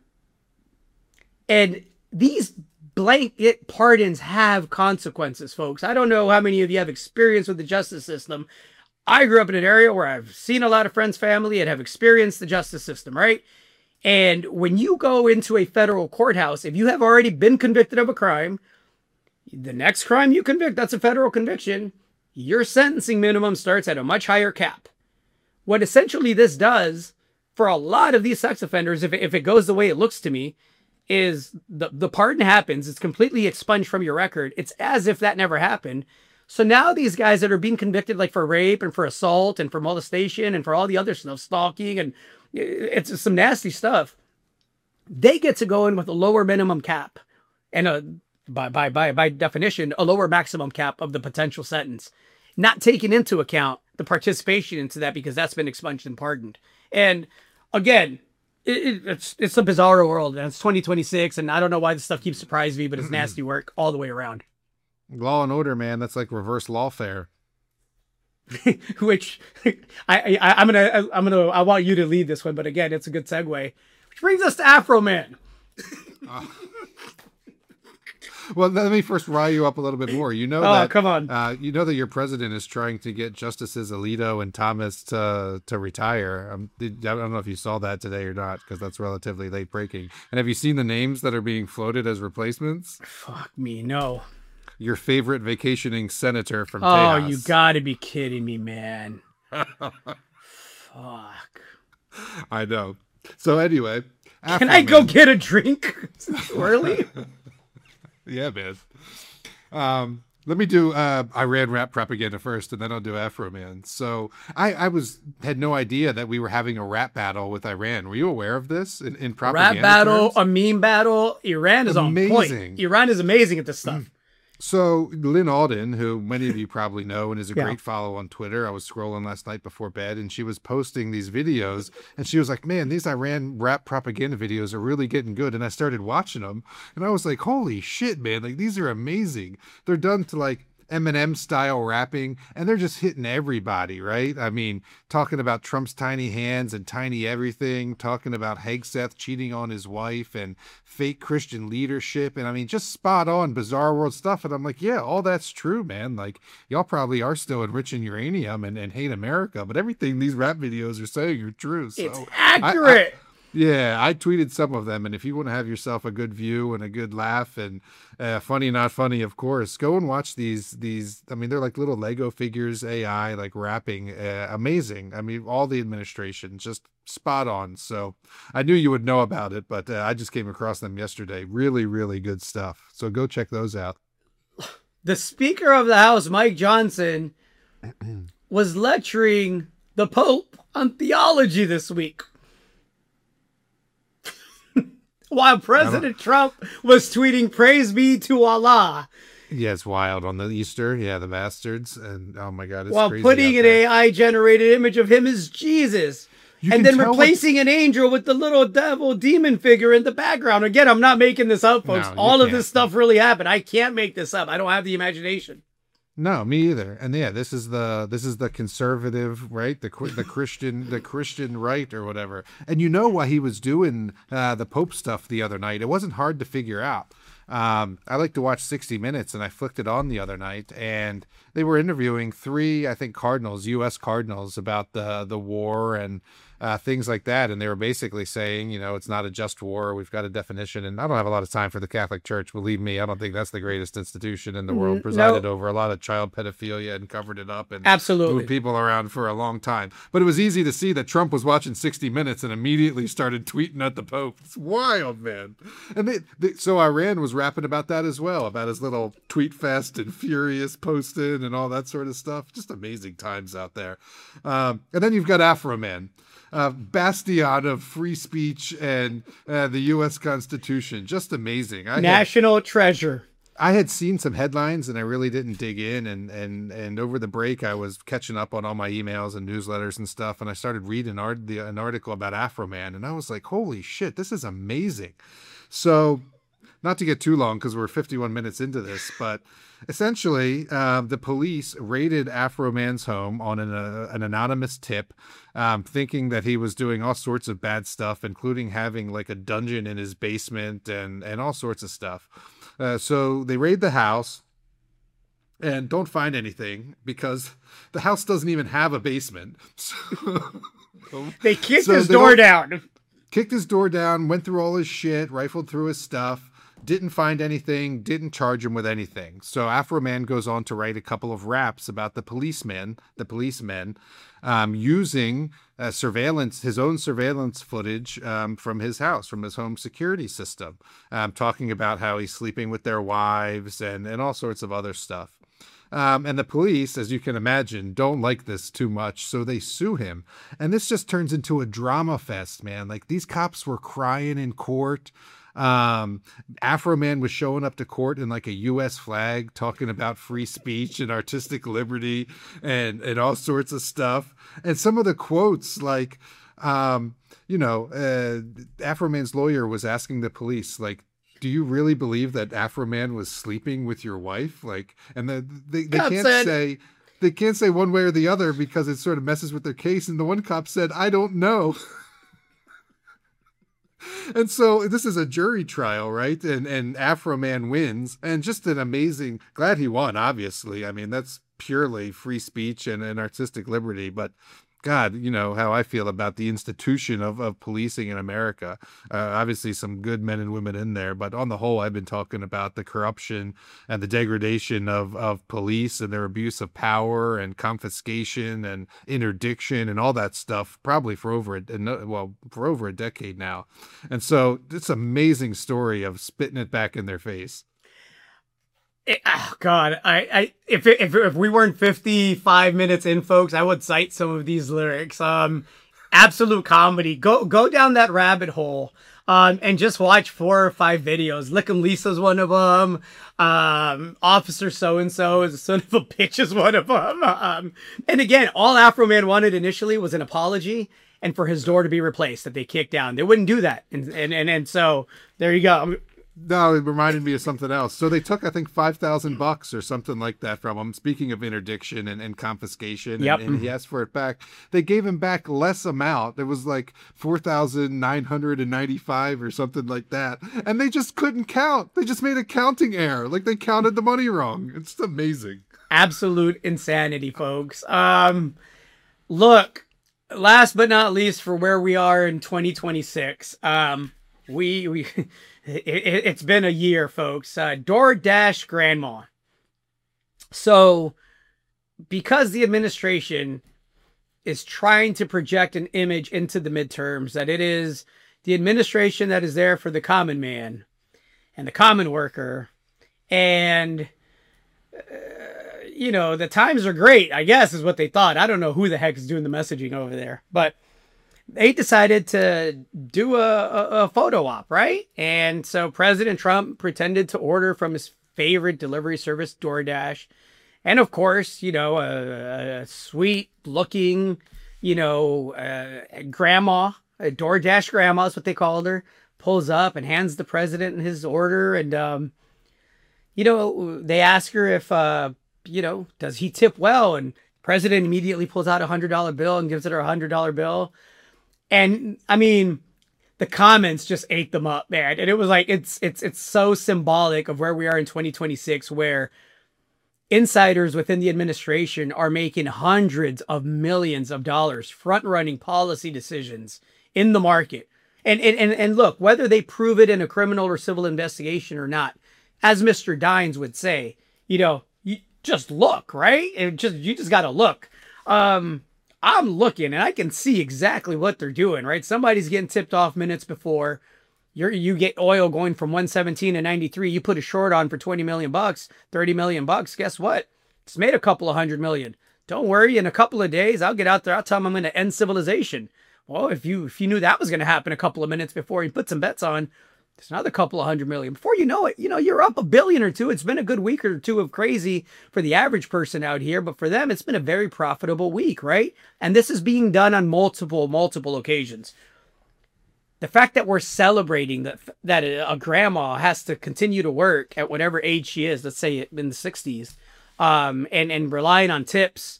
And these blanket pardons have consequences, folks. I don't know how many of you have experience with the justice system. I grew up in an area where I've seen a lot of friends' family and have experienced the justice system, right? And when you go into a federal courthouse, if you have already been convicted of a crime, the next crime you convict, that's a federal conviction, your sentencing minimum starts at a much higher cap. What essentially this does for a lot of these sex offenders, if it goes the way it looks to me, is the pardon happens. It's completely expunged from your record. It's as if that never happened. So now these guys that are being convicted like for rape and for assault and for molestation and for all the other stuff, stalking, and it's some nasty stuff, they get to go in with a lower minimum cap and by definition, a lower maximum cap of the potential sentence, not taking into account the participation into that because that's been expunged and pardoned. And again, it's a bizarre world, and it's 2026, and I don't know why this stuff keeps surprising me, but it's nasty work all the way around. Law and order, man. That's like reverse lawfare. Which I want you to lead this one, but again, it's a good segue. Which brings us to Afro Man. Well, let me first rile you up a little bit more. Come on. You know that your president is trying to get Justices Alito and Thomas to retire. I don't know if you saw that today or not, because that's relatively late breaking. And have you seen the names that are being floated as replacements? Fuck me, no. Your favorite vacationing senator from Tejas. Tejas. You gotta be kidding me, man. Fuck. I know. So anyway. Can I go get a drink? Early? Yeah, man. Let me do Iran rap propaganda first, and then I'll do Afro Man. So I had no idea that we were having a rap battle with Iran. Were you aware of this in propaganda rap battle, terms? a meme battle? Iran is amazing. On point. Iran is amazing at this stuff. So Lynn Alden, who many of you probably know and is a great follow on Twitter, I was scrolling last night before bed, and she was posting these videos, and she was like, man, these Iran rap propaganda videos are really getting good. And I started watching them, and I was like, holy shit, man, like these are amazing. They're done to like Eminem style rapping, and they're just hitting everybody, right? I mean, talking about Trump's tiny hands and tiny everything, talking about Hegseth cheating on his wife and fake Christian leadership, and I mean, just spot on bizarre world stuff. And I'm like, yeah, all that's true, man. Like, y'all probably are still enriching uranium and hate America, but everything these rap videos are saying are true. So it's accurate. Yeah, I tweeted some of them, and if you want to have yourself a good view and a good laugh and funny, not funny, of course, go and watch these. I mean, they're like little Lego figures, AI, like rapping, amazing. I mean, all the administration just spot on. So I knew you would know about it, but I just came across them yesterday. Really, really good stuff. So go check those out. The Speaker of the House, Mike Johnson, was lecturing the Pope on theology this week, while President Trump was tweeting "Praise be to Allah." Yeah, it's wild on the Easter. Yeah, the bastards. And oh my God, it's while crazy putting an AI generated image of him as Jesus. And then replacing an angel with the little devil demon figure in the background. Again, I'm not making this up, folks. No, all of this stuff really happened. I can't make this up. I don't have the imagination. No, me either. And yeah, this is the conservative, right? The Christian right or whatever. And you know why he was doing the Pope stuff the other night? It wasn't hard to figure out. I like to watch 60 Minutes, and I flicked it on the other night, and they were interviewing 3, I think, cardinals, U.S. cardinals, about the war and things like that. And they were basically saying, you know, it's not a just war. We've got a definition. And I don't have a lot of time for the Catholic Church. Believe me, I don't think that's the greatest institution in the world. Presided over a lot of child pedophilia and covered it up and moved people around for a long time. But it was easy to see that Trump was watching 60 Minutes and immediately started tweeting at the Pope. It's wild, man. And so Iran was rapping about that as well, about his little tweet fast and furious posting and all that sort of stuff. Just amazing times out there. And then you've got Afro Man. Bastion of free speech and the U.S. Constitution. Just amazing. National treasure. I had seen some headlines and I really didn't dig in. And over the break, I was catching up on all my emails and newsletters and stuff. And I started reading an article about Afro Man. And I was like, holy shit, this is amazing. So not to get too long because we're 51 minutes into this, but essentially, the police raided Afro Man's home on an anonymous tip, thinking that he was doing all sorts of bad stuff, including having like a dungeon in his basement and all sorts of stuff. So they raid the house and don't find anything because the house doesn't even have a basement. So, they kicked his door down. Kicked his door down, went through all his shit, rifled through his stuff. Didn't find anything, didn't charge him with anything. So Afro Man goes on to write a couple of raps about the policemen, using his own surveillance footage from his house, from his home security system, talking about how he's sleeping with their wives and all sorts of other stuff. And the police, as you can imagine, don't like this too much, so they sue him. And this just turns into a drama fest, man. Like, these cops were crying in court. Afro Man was showing up to court in like a U.S. flag, talking about free speech and artistic liberty and all sorts of stuff. And some of the quotes, like, Afro Man's lawyer was asking the police, like, do you really believe that Afro Man was sleeping with your wife? Like, and they can't say one way or the other because it sort of messes with their case. And the one cop said, I don't know. And so this is a jury trial, right? And Afro Man wins, and just an amazing, glad he won, obviously. I mean, that's purely free speech and artistic liberty, but God, you know how I feel about the institution of policing in America. Obviously some good men and women in there, but on the whole, I've been talking about the corruption and the degradation of police and their abuse of power and confiscation and interdiction and all that stuff, probably for over a decade now. And so it's an amazing story of spitting it back in their face. Oh God! If we weren't 55 minutes in, folks, I would cite some of these lyrics. Absolute comedy. Go down that rabbit hole. And just watch 4 or 5 videos. Lick 'em Lisa's one of them. Officer so and so is a son of a bitch is one of them. And again, all Afro Man wanted initially was an apology and for his door to be replaced that they kicked down. They wouldn't do that, and so there you go. No, it reminded me of something else. So they took, I think, $5,000 or something like that from him. Speaking of interdiction and confiscation, Yep. and he asked for it back. They gave him back less amount. It was like 4,995 or something like that. And they just couldn't count. They just made a counting error. Like they counted the money wrong. It's amazing. Absolute insanity, folks. Look, last but not least, for where we are in 2026, we it's been a year, folks. DoorDash grandma. So, because the administration is trying to project an image into the midterms that it is the administration that is there for the common man and the common worker, and the times are great, I guess, is what they thought. I don't know who the heck is doing the messaging over there, but they decided to do a photo op, right? And so President Trump pretended to order from his favorite delivery service, DoorDash. And of course, a sweet looking, grandma, a DoorDash grandma is what they called her, pulls up and hands the president his order. And, they ask her if, does he tip well? And president immediately pulls out $100 bill and gives it her $100 bill. And I mean, the comments just ate them up, man. And it was like, it's so symbolic of where we are in 2026, where insiders within the administration are making hundreds of millions of dollars front-running policy decisions in the market. And look, whether they prove it in a criminal or civil investigation or not, as Mr. Dines would say, you just look, right? You just got to look. I'm looking and I can see exactly what they're doing, right? Somebody's getting tipped off minutes before. You get oil going from 117 to 93. You put a short on for 20 million bucks, 30 million bucks. Guess what? It's made a couple of $100 million. Don't worry. In a couple of days, I'll get out there. I'll tell them I'm going to end civilization. Well, if you knew that was going to happen a couple of minutes before you put some bets on, there's another couple of $100 million. Before you know it, you're up $1 billion or $2 billion. It's been a good week or two of crazy for the average person out here, but for them, it's been a very profitable week, right? And this is being done on multiple occasions. The fact that we're celebrating that a grandma has to continue to work at whatever age she is, let's say in the 60s, and relying on tips,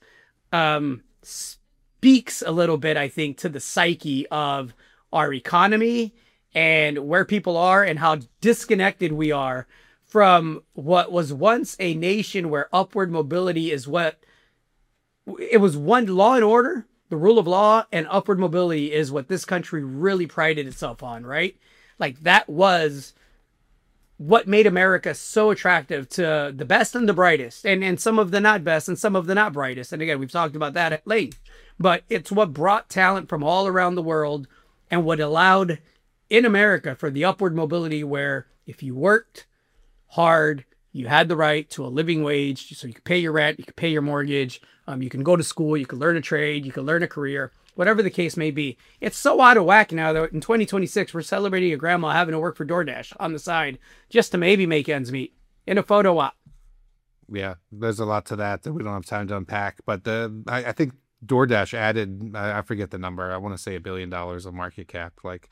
speaks a little bit, I think, to the psyche of our economy and where people are and how disconnected we are from what was once a nation where upward mobility is what it was. One, law and order, the rule of law, and upward mobility is what this country really prided itself on, right? Like that was what made America so attractive to the best and the brightest, and some of the not best and some of the not brightest. And again, we've talked about that at length, but it's what brought talent from all around the world and what allowed in America for the upward mobility where if you worked hard, you had the right to a living wage, so you could pay your rent, you could pay your mortgage, you can go to school, you can learn a trade, you can learn a career, whatever the case may be. It's so out of whack now that in 2026, we're celebrating a grandma having to work for DoorDash on the side just to maybe make ends meet in a photo op. Yeah, there's a lot to that we don't have time to unpack. But I think DoorDash added, I forget the number, I want to say $1 billion of market cap, like,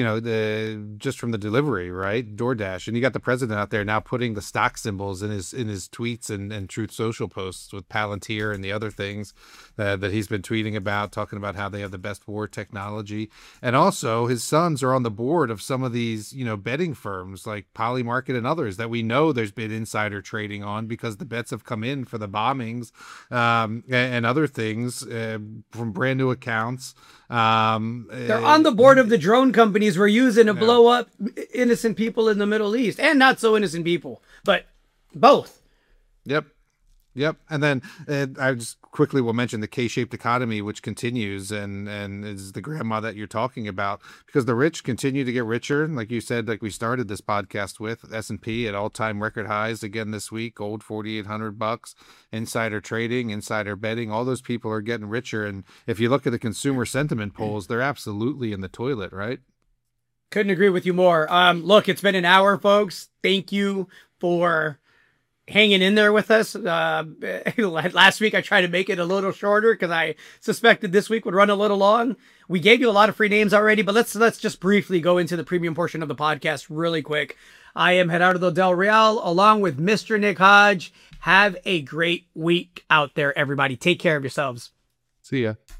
just from the delivery, right? DoorDash. And you got the president out there now putting the stock symbols in his tweets and Truth Social posts with Palantir and the other things that he's been tweeting about, talking about how they have the best war technology. And also his sons are on the board of some of these, betting firms like Polymarket and others that we know there's been insider trading on because the bets have come in for the bombings and other things. From brand new accounts. They're on the board of the drone companies we're using to blow up innocent people in the Middle East, and not so innocent people, but both. Yep. And then I just quickly will mention the K-shaped economy, which continues and is the grandma that you're talking about, because the rich continue to get richer. And like you said, like we started this podcast with, S&P at all-time record highs again this week, gold $4,800, insider trading, insider betting, all those people are getting richer. And if you look at the consumer sentiment polls, they're absolutely in the toilet, right? Couldn't agree with you more. Look, it's been an hour, folks. Thank you for hanging in there with us. Last week I tried to make it a little shorter because I suspected this week would run a little long. We gave you a lot of free names already, but let's just briefly go into the premium portion of the podcast really quick. I am Gerardo Del Real along with Mr. Nick Hodge. Have a great week out there, everybody. Take care of yourselves. See ya.